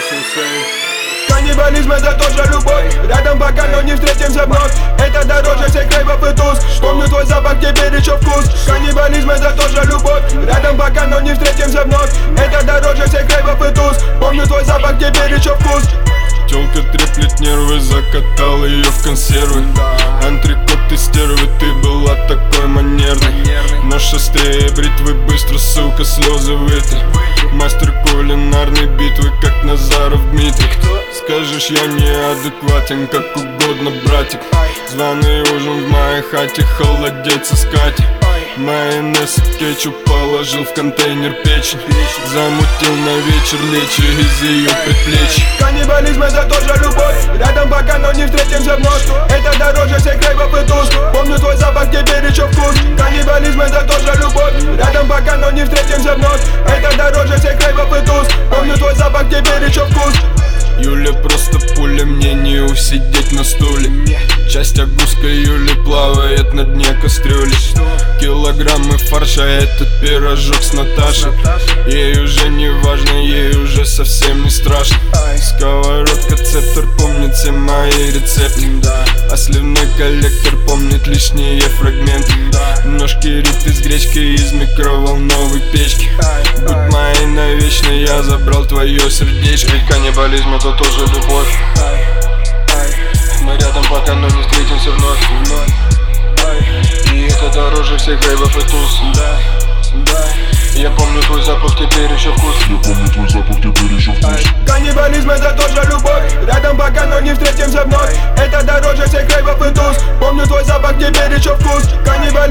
Каннибализм — это тоже любовь. Рядом пока, но не встретимся вновь. Это дороже всех рейвов и туз. Помню твой запах, теперь еще вкус. Каннибализм — это тоже любовь. Рядом пока, но не встретимся вновь. Это дороже всех рейвов и туз. Помню твой запах, теперь еще вкус. Тёлка треплет нервы, закатал ее в консервы. Антрикот и стервы, ты была такой манерной. Нож острее бритвы, быстро, сука, слезы вытри. Мастер кулинарной битвы, как Назаров Дмитрий. Скажешь, я неадекватен, как угодно, братик. Званый ужин в моей хате, холодец искать. Майонез и кетчуп положил в контейнер печень. Замутил на вечер лечи из ее предплечий. Каннибализм — это тоже любовь. Рядом пока, но не встретимся вновь. Это дороже всех рейвов и туз. Помню твой запах, теперь еще вкус. Каннибализм — это тоже любовь. Рядом пока, но не встретимся вновь. Это дороже всех рейвов и туз. Помню твой запах, теперь еще вкус. Юля просто пуля, мне не усидеть на стуле. Часть огурска Юли плавает на дне кастрюли. Килограммы фарша, этот пирожок с Наташей. Ей уже не важно, ей уже совсем не страшно. Сковородка, цептор помнит все мои рецепты. А сливной коллектор помнит лишние фрагменты. Ножки риты с гречкой из микроволновой печки. Будь моей навечно, я забрал твое сердечко. Ведь каннибализм — это тоже любовь. Мы рядом пока, но не встретимся вновь. И это дороже всех рейвов и туз. Я помню твой запах, теперь еще вкус. Каннибализм — это тоже любовь. Рядом пока, но не встретимся вновь. Это дороже всех рейвов и туз. Помню твой запах, теперь еще вкус. Каннибализм